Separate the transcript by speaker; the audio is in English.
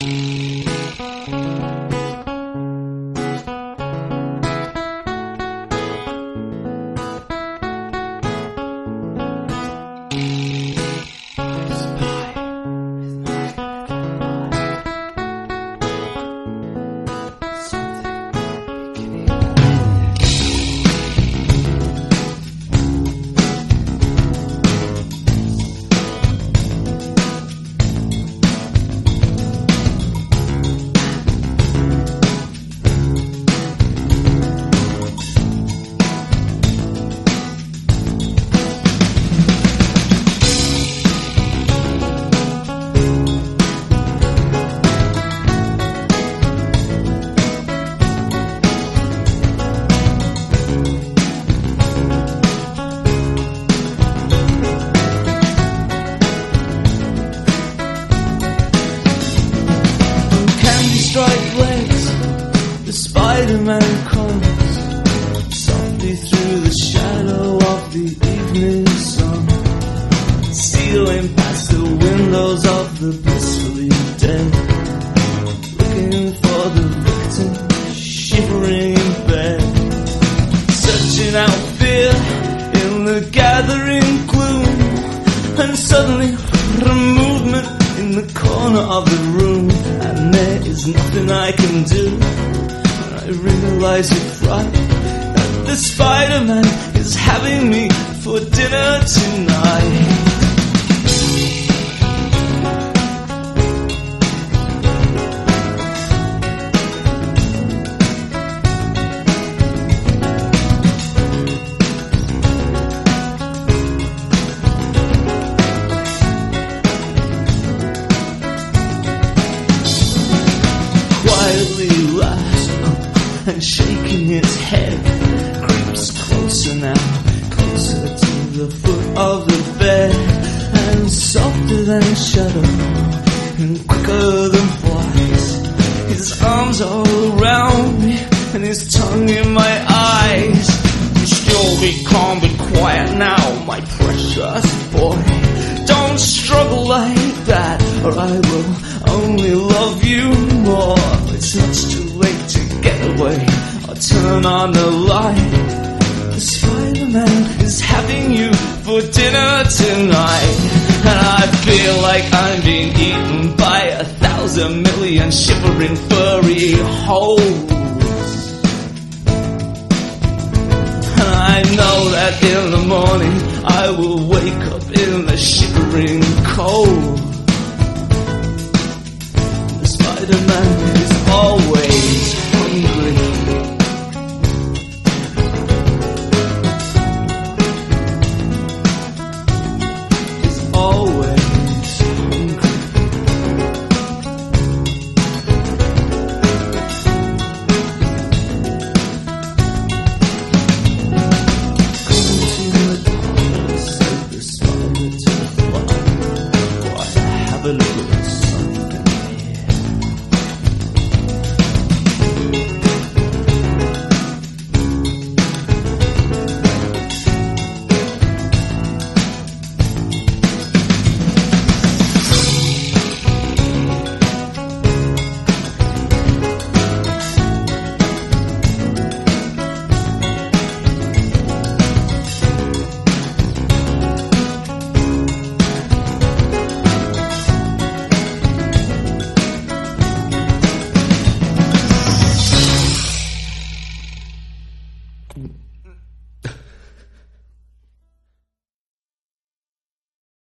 Speaker 1: Spider-Man comes softly through the shadow of the evening sun, stealing past the windows of the blissfully dead, looking for the victim shivering in bed, searching out fear in the gathering gloom, and suddenly a movement in the corner of the room, and there is nothing I can do. I realize it's right that the Spider-Man is having me for dinner tonight. Quietly laughs and shaking its head, creeps closer now, closer to the foot of the bed, and softer than a shadow and quicker than flies. His arms are around me and his tongue in my eyes. Still be calm, be quiet now, my precious boy. Don't struggle like that, or I will only love you more. It's much too late to get away or turn on the light. The Spider-Man is having you for dinner tonight, and I feel like I'm being eaten by 1,000 million shivering furry holes. And I know that in the morning I will wake up in the shivering cold. The Spider-Man is always hungry. He's always hungry. Come to the door, said the spider to the fly. Boy, have a look.